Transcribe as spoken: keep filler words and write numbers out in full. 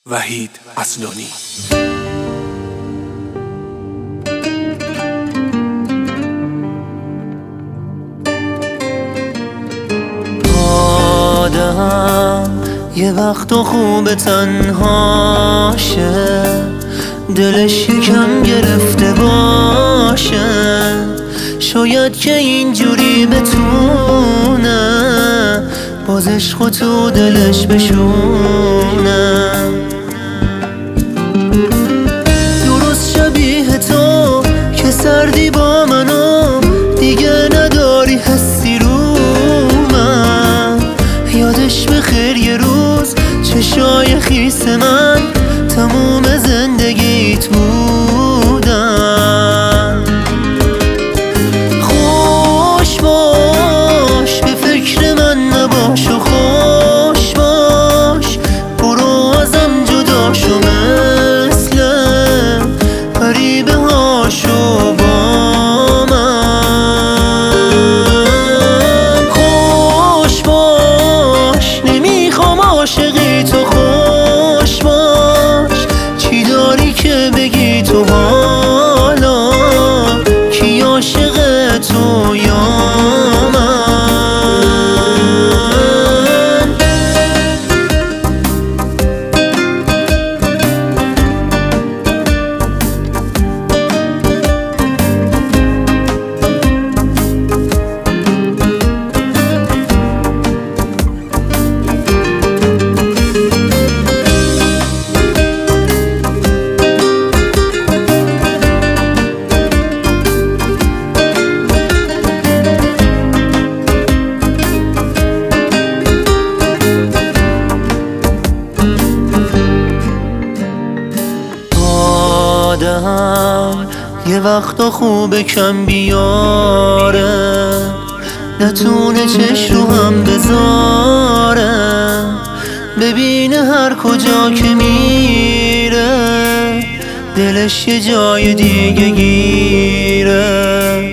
وحید اصلانی. آدم یه وقت خوب تنهاشه، دلش یکم گرفته باشه. شاید که اینجوری بتونه باز عشق تو دلش بشونه. درست شبیه تو که سردی با منو دیگه نداری حسی رو من. یادش بخیر یه روز چشای خیس من تموم زندگیت بودن. خوش باش به فکر من نباش و خوش باش برو ازم جدا شو مثل غریبه هاشو با من. خوش باش نمیخوام عاشقی تو، خوش باش چی داری که بگی تو حالا کی عاشق تو یا من. آدم یه وقتا خوبه کم بیاره، نتونه چش رو هم بذاره. ببینه هر کجا که میره دلش یه جای دیگه گیره.